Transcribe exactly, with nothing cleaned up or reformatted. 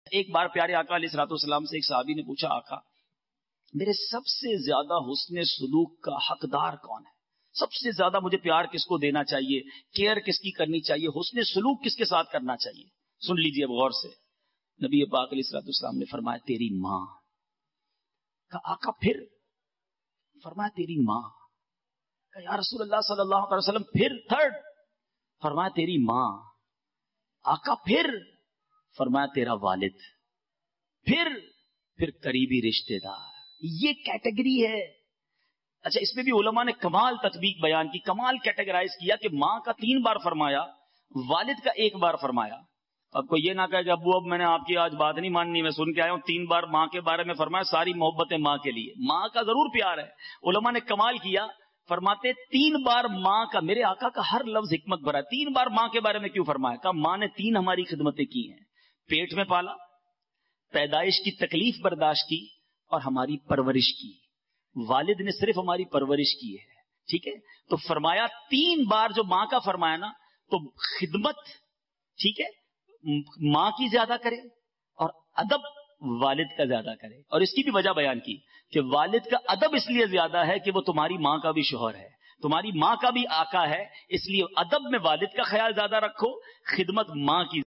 ایک بار پیارے آقا علیہ الصلوۃ والسلام سے ایک صحابی نے پوچھا، آقا میرے سب سے زیادہ حسن سلوک کا حقدار کون ہے؟ سب سے زیادہ مجھے پیار کس کو دینا چاہیے، کیئر کس کی کرنی چاہیے، حسن سلوک کس کے ساتھ کرنا چاہیے؟ سن لیجئے اب غور سے. نبی پاک علیہ الصلوۃ والسلام نے فرمایا تیری ماں. کہا آقا پھر؟ فرمایا تیری ماں. کہا یا رسول اللہ صلی اللہ علیہ وسلم پھر تھرڈ؟ فرمایا تیری ماں. آقا پھر؟ فرمایا تیرا والد. پھر پھر قریبی رشتہ دار. یہ کیٹیگری ہے. اچھا اس میں بھی علماء نے کمال تطبیق بیان کی، کمال کیٹیگرائز کیا کہ ماں کا تین بار فرمایا، والد کا ایک بار فرمایا. اب کوئی یہ نہ کہے کہ ابو اب میں نے آپ کی آج بات نہیں ماننی، میں سن کے آیا ہوں تین بار ماں کے بارے میں فرمایا، ساری محبتیں ماں کے لیے. ماں کا ضرور پیار ہے. علماء نے کمال کیا، فرماتے تین بار ماں کا، میرے آقا کا ہر لفظ حکمت بھرا ہے. تین بار ماں کے بارے میں کیوں فرمایا؟ کہ ماں نے تین ہماری خدمتیں کی ہیں، پیٹ میں پالا، پیدائش کی تکلیف برداشت کی، اور ہماری پرورش کی. والد نے صرف ہماری پرورش کی ہے. ٹھیک ہے، تو فرمایا تین بار جو ماں کا فرمایا نا، تو خدمت ٹھیک ہے ماں کی زیادہ کرے اور ادب والد کا زیادہ کرے. اور اس کی بھی وجہ بیان کی کہ والد کا ادب اس لیے زیادہ ہے کہ وہ تمہاری ماں کا بھی شوہر ہے، تمہاری ماں کا بھی آقا ہے، اس لیے ادب میں والد کا خیال زیادہ رکھو، خدمت ماں کی